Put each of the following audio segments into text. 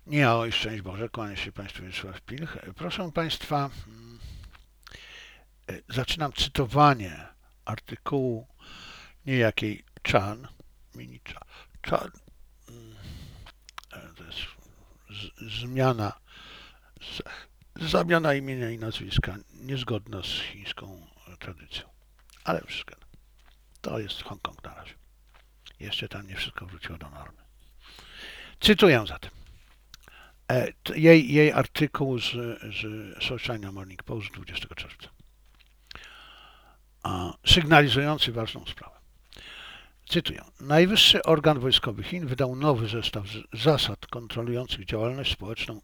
Nie, oj, szczęść Boże, kłania się Państwu Wiesław Pilch. Proszę Państwa, zaczynam cytowanie artykułu niejakiej Chan, mini Chan, to jest zmiana, zamiana imienia i nazwiska niezgodna z chińską tradycją, ale wszystko. To jest Hongkong na razie. Jeszcze tam nie wszystko wróciło do normy. Cytuję zatem. Jej artykuł z South China Morning Post z 20 czerwca, sygnalizujący ważną sprawę. Cytuję. Najwyższy organ wojskowy Chin wydał nowy zestaw zasad kontrolujących działalność społeczną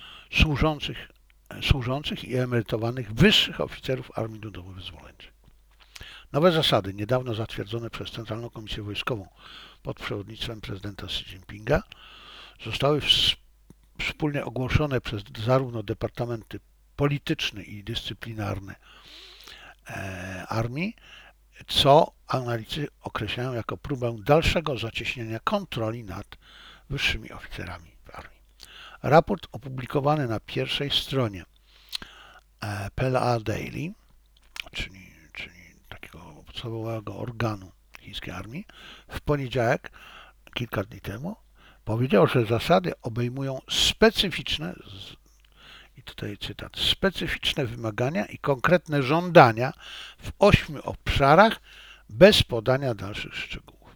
służących i emerytowanych wyższych oficerów Armii Ludowo-Wyzwoleńczej. Nowe zasady, niedawno zatwierdzone przez Centralną Komisję Wojskową pod przewodnictwem prezydenta Xi Jinpinga, zostały wspólnie ogłoszone przez zarówno departamenty polityczne i dyscyplinarne armii, co analitycy określają jako próbę dalszego zacieśnienia kontroli nad wyższymi oficerami w armii. Raport opublikowany na pierwszej stronie PLA Daily, czyli takiego podstawowego organu chińskiej armii, w poniedziałek, kilka dni temu, powiedział, że zasady obejmują specyficzne, i tutaj cytat, specyficzne wymagania i konkretne żądania w 8 obszarach bez podania dalszych szczegółów.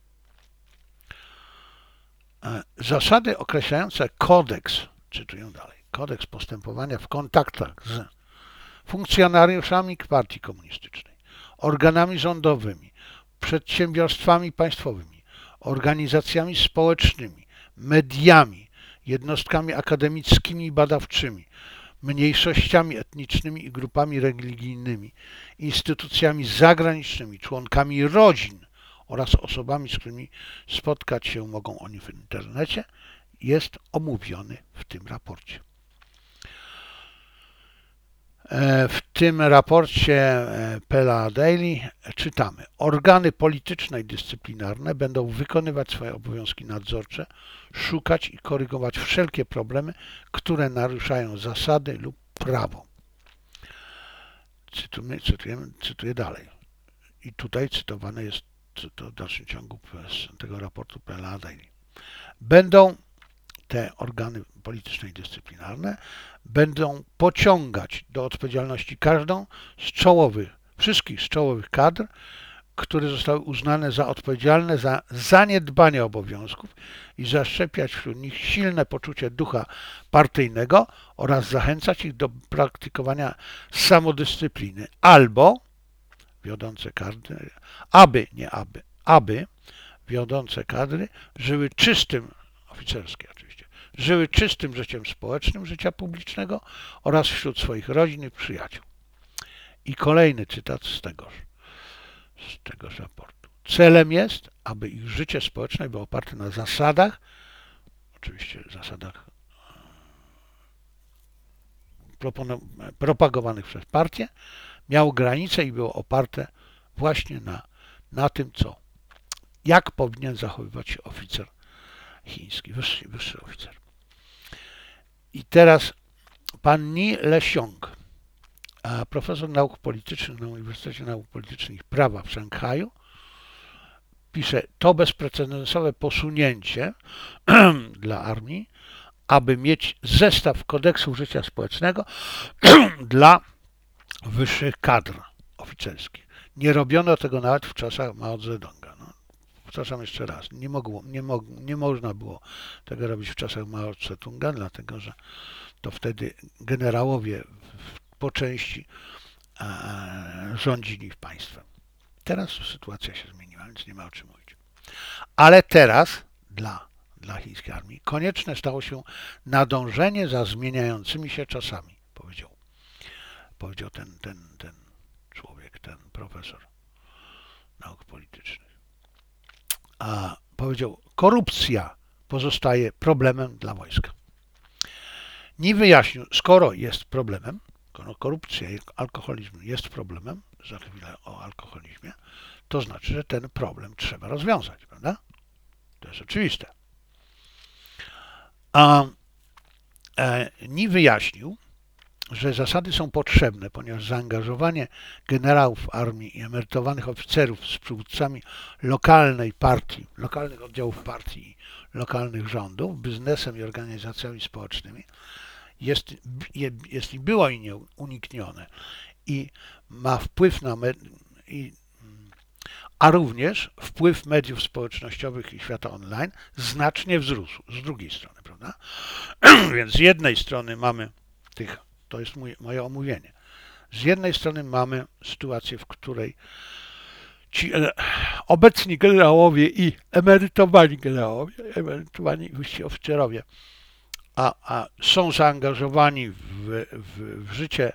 Zasady określające kodeks, cytuję dalej, kodeks postępowania w kontaktach z funkcjonariuszami partii komunistycznej, organami rządowymi, przedsiębiorstwami państwowymi, organizacjami społecznymi, mediami, jednostkami akademickimi i badawczymi, mniejszościami etnicznymi i grupami religijnymi, instytucjami zagranicznymi, członkami rodzin oraz osobami, z którymi spotkać się mogą oni w internecie, jest omówiony w tym raporcie. W tym raporcie PLA Daily czytamy: organy polityczne i dyscyplinarne będą wykonywać swoje obowiązki nadzorcze, szukać i korygować wszelkie problemy, które naruszają zasady lub prawo. Cytuję dalej. I tutaj cytowane jest to w dalszym ciągu z tego raportu PLA Daily. Te organy polityczne i dyscyplinarne będą pociągać do odpowiedzialności każdą wszystkich z czołowych kadr, które zostały uznane za odpowiedzialne za zaniedbanie obowiązków i zaszczepiać wśród nich silne poczucie ducha partyjnego oraz zachęcać ich do praktykowania samodyscypliny albo wiodące kadry, aby wiodące kadry żyły czystym, oficerskie oczywiście, żyły czystym życiem społecznym życia publicznego oraz wśród swoich rodzin i przyjaciół. I kolejny cytat z tegoż raportu. Celem jest, aby ich życie społeczne było oparte na zasadach, oczywiście zasadach propagowanych przez partię, miało granice i było oparte właśnie na tym, jak powinien zachowywać się oficer chiński, wyższy oficer. I teraz pan Ni Lesiong, profesor nauk politycznych na Uniwersytecie Nauk Politycznych i Prawa w Szanghaju, pisze: to bezprecedensowe posunięcie dla armii, aby mieć zestaw kodeksów życia społecznego dla wyższych kadr oficerskich. Nie robiono tego nawet w czasach Mao Zedonga. Powtarzam jeszcze raz, nie można było tego robić w czasach Mao Tse-tunga, dlatego że to wtedy generałowie po części rządzili państwem. Teraz sytuacja się zmieniła, więc nie ma o czym mówić. Ale teraz dla chińskiej armii konieczne stało się nadążenie za zmieniającymi się czasami, powiedział ten człowiek, ten profesor nauk politycznych. A powiedział: korupcja pozostaje problemem dla wojska. Nie wyjaśnił, skoro jest problemem, skoro korupcja i alkoholizm jest problemem, za chwilę o alkoholizmie, to znaczy, że ten problem trzeba rozwiązać, prawda? To jest oczywiste. NI wyjaśnił, że zasady są potrzebne, ponieważ zaangażowanie generałów armii i emerytowanych oficerów z przywódcami lokalnej partii, lokalnych oddziałów partii i lokalnych rządów, biznesem i organizacjami społecznymi jest i było i nieuniknione i ma wpływ na a również wpływ mediów społecznościowych i świata online znacznie wzrósł z drugiej strony, prawda? Więc z jednej strony mamy to jest moje omówienie. Z jednej strony mamy sytuację, w której ci obecni generałowie i emerytowani generałowie, emerytowani wyżsi oficerowie, a są zaangażowani w życie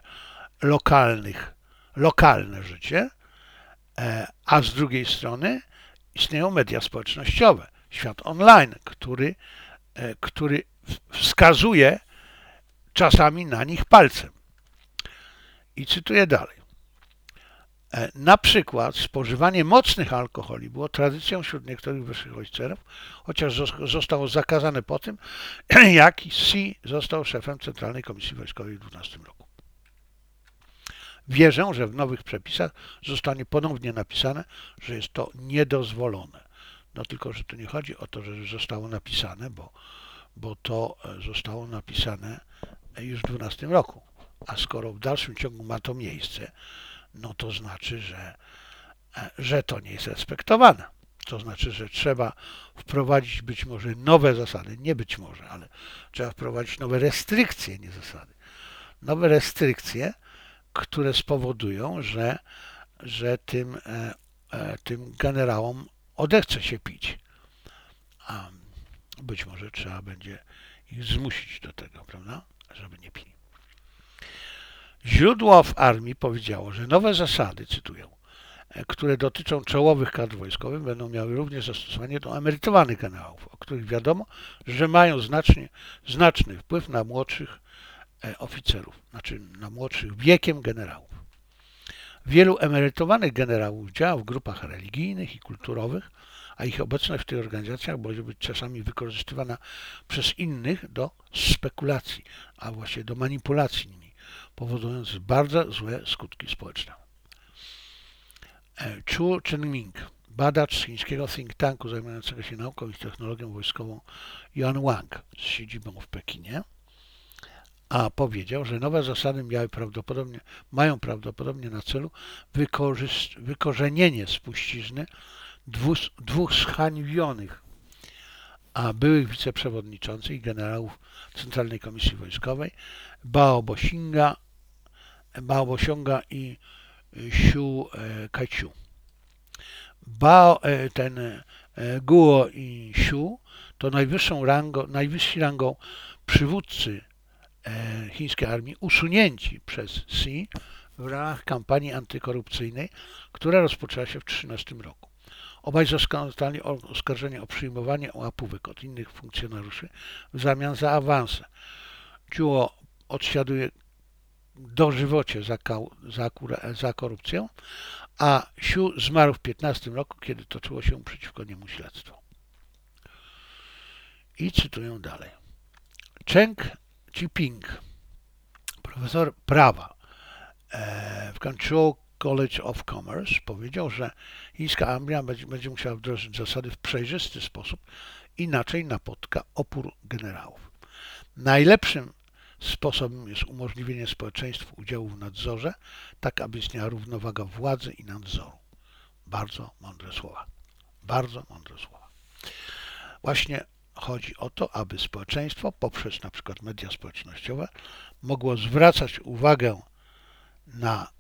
lokalne życie, a z drugiej strony istnieją media społecznościowe, świat online, który wskazuje czasami na nich palcem. I cytuję dalej. Na przykład spożywanie mocnych alkoholi było tradycją wśród niektórych wyższych oficerów, chociaż zostało zakazane po tym, jak Si został szefem Centralnej Komisji Wojskowej w 2012 roku. Wierzę, że w nowych przepisach zostanie ponownie napisane, że jest to niedozwolone. No tylko, że tu nie chodzi o to, że zostało napisane, bo to zostało napisane już w 2012 roku. A skoro w dalszym ciągu ma to miejsce, no to znaczy, że to nie jest respektowane. To znaczy, że trzeba wprowadzić być może nowe zasady, nie być może, ale trzeba wprowadzić nowe restrykcje, nie zasady. Nowe restrykcje, które spowodują, że tym generałom odechce się pić. A być może trzeba będzie ich zmusić do tego, prawda, żeby nie pili. Źródło w armii powiedziało, że nowe zasady, cytuję, które dotyczą czołowych kadr wojskowych, będą miały również zastosowanie do emerytowanych generałów, o których wiadomo, że mają znaczny wpływ na młodszych oficerów, znaczy na młodszych wiekiem generałów. Wielu emerytowanych generałów działa w grupach religijnych i kulturowych, a ich obecność w tych organizacjach może być czasami wykorzystywana przez innych do spekulacji, a właściwie do manipulacji nimi, powodując bardzo złe skutki społeczne. Chu Chenming, badacz z chińskiego think tanku zajmującego się nauką i technologią wojskową Yuanwang z siedzibą w Pekinie, a powiedział, że nowe zasady mają prawdopodobnie na celu wykorzenienie spuścizny dwóch zhańbionych byłych wiceprzewodniczących i generałów Centralnej Komisji Wojskowej Bao Bosiąga i Xu Kaiqiu. Guo i Xu to najwyżsi rangą przywódcy chińskiej armii usunięci przez Xi w ramach kampanii antykorupcyjnej, która rozpoczęła się w 2013 roku. Obaj zostali oskarżeni o przyjmowanie łapówek od innych funkcjonariuszy w zamian za awanse. Guo odsiaduje dożywocie za korupcję, a Xu zmarł w 2015 roku, kiedy toczyło się przeciwko niemu śledztwo. I cytuję dalej. Cheng Jiping, profesor prawa w Guangzhou College of Commerce, powiedział, że chińska armia będzie musiała wdrożyć zasady w przejrzysty sposób, inaczej napotka opór generałów. Najlepszym sposobem jest umożliwienie społeczeństwu udziału w nadzorze, tak aby istniała równowaga władzy i nadzoru. Bardzo mądre słowa. Bardzo mądre słowa. Właśnie chodzi o to, aby społeczeństwo poprzez na przykład media społecznościowe mogło zwracać uwagę na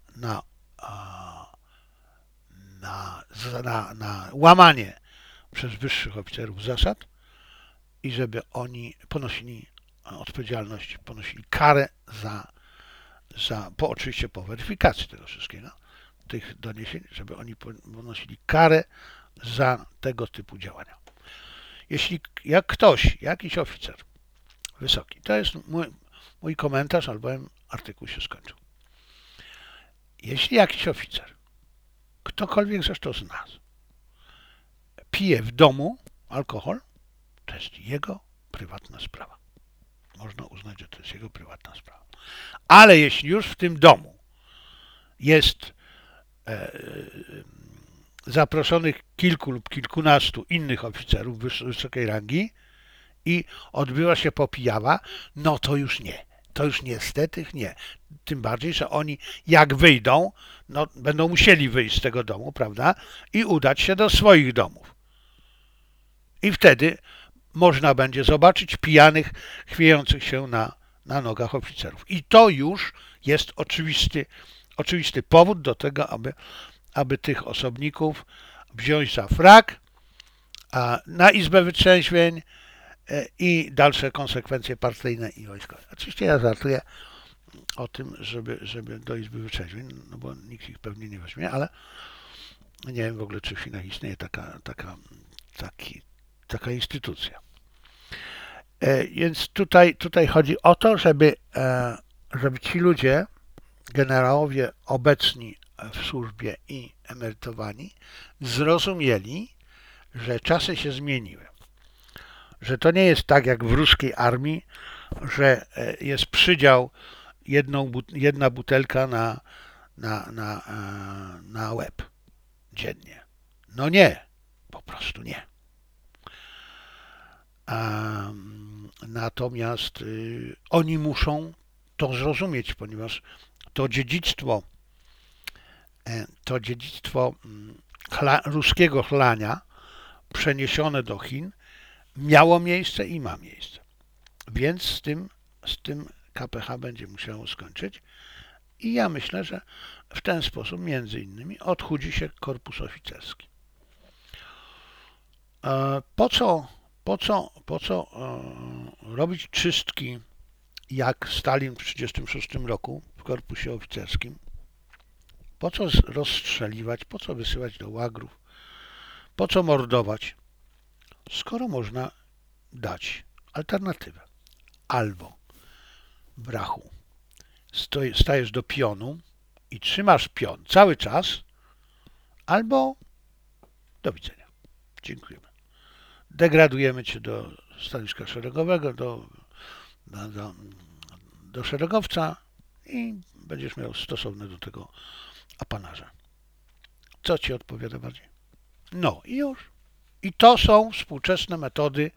łamanie przez wyższych oficerów zasad i żeby oni ponosili odpowiedzialność, ponosili karę oczywiście po weryfikacji tego wszystkiego, tych doniesień, żeby oni ponosili karę za tego typu działania. Jeśli jakiś oficer wysoki, to jest mój komentarz, albowiem artykuł się skończył. Jeśli jakiś oficer, ktokolwiek zresztą z nas, pije w domu alkohol, to jest jego prywatna sprawa. Można uznać uznać, że to jest jego prywatna sprawa. Ale jeśli już w tym domu jest zaproszonych kilku lub kilkunastu innych oficerów wysokiej rangi i odbywa się popijawa, no to już nie. To już niestety nie. Tym bardziej, że oni jak wyjdą, no będą musieli wyjść z tego domu, prawda? I udać się do swoich domów. I wtedy można będzie zobaczyć pijanych, chwiejących się na nogach oficerów. I to już jest oczywisty powód do tego, aby tych osobników wziąć za frak na Izbę Wytrzeźwień i dalsze konsekwencje partyjne i wojskowe. Oczywiście ja żartuję o tym, żeby do Izby Wytrzeźwień, no bo nikt ich pewnie nie weźmie, ale nie wiem w ogóle, czy w Chinach istnieje taka instytucja. Więc tutaj chodzi o to, żeby ci ludzie, generałowie obecni w służbie i emerytowani, zrozumieli, że czasy się zmieniły. Że to nie jest tak jak w ruskiej armii, że jest przydział jedna butelka na łeb dziennie. No nie, po prostu nie. Natomiast oni muszą to zrozumieć, ponieważ to dziedzictwo ruskiego chlania przeniesione do Chin miało miejsce i ma miejsce. Więc z tym KPH będzie musiało skończyć i ja myślę, że w ten sposób między innymi odchudzi się korpus oficerski. Po co robić czystki jak Stalin w 1936 roku w korpusie oficerskim? Po co rozstrzeliwać, po co wysyłać do łagrów, po co mordować, skoro można dać alternatywę. Albo brachu stajesz do pionu i trzymasz pion cały czas, albo do widzenia. Dziękujemy. Degradujemy cię do stanowiska szeregowego, do szeregowca i będziesz miał stosowne do tego apanarze. Co ci odpowiada bardziej? No i już. I to są współczesne metody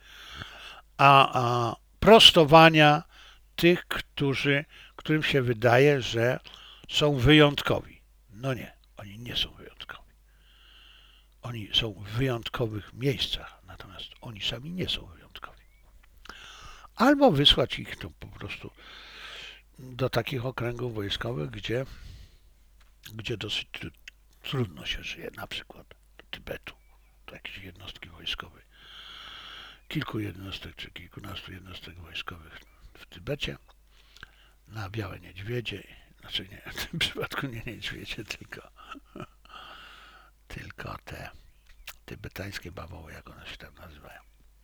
prostowania tych, którym się wydaje, że są wyjątkowi. No nie, oni nie są wyjątkowi. Oni są w wyjątkowych miejscach, natomiast oni sami nie są wyjątkowi. Albo wysłać ich po prostu do takich okręgów wojskowych, gdzie dosyć trudno się żyje, na przykład do Tybetu, do jakiejś jednostki wojskowej. Kilku jednostek czy kilkunastu jednostek wojskowych w Tybecie, na białe niedźwiedzie, znaczy nie, w tym przypadku nie niedźwiedzie, tylko te tybetańskie bawoły, jak one się tam nazywają.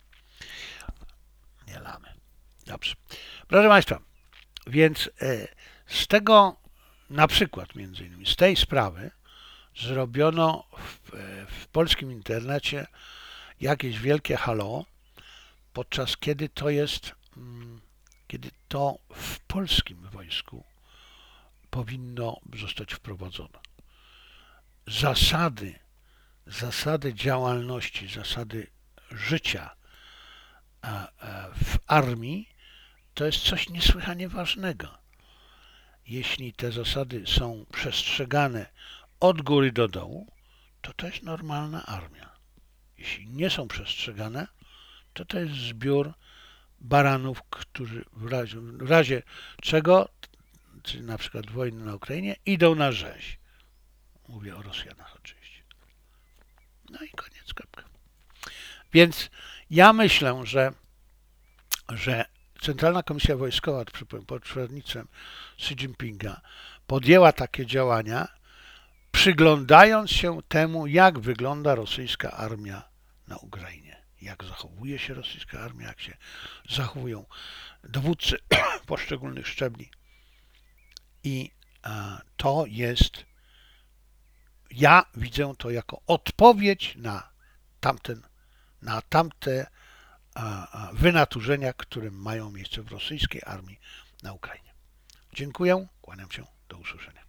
Nie lamy. Dobrze. Proszę Państwa, więc z tego, na przykład między innymi z tej sprawy zrobiono w polskim internecie jakieś wielkie halo, podczas kiedy to w polskim wojsku powinno zostać wprowadzone. Zasady działalności, zasady życia w armii to jest coś niesłychanie ważnego. Jeśli te zasady są przestrzegane od góry do dołu, to jest normalna armia. Jeśli nie są przestrzegane, to jest zbiór baranów, którzy w razie czego, czy na przykład wojny na Ukrainie, idą na rzeź. Mówię o Rosjanach oczywiście. No i koniec, kropka. Więc ja myślę, że Centralna Komisja Wojskowa pod przewodnictwem Xi Jinpinga podjęła takie działania, przyglądając się temu, jak wygląda rosyjska armia na Ukrainie. Jak zachowuje się rosyjska armia, jak się zachowują dowódcy poszczególnych szczebli. I to jest, ja widzę to jako odpowiedź na tamte wynaturzenia, które mają miejsce w rosyjskiej armii na Ukrainie. Dziękuję, kłaniam się, do usłyszenia.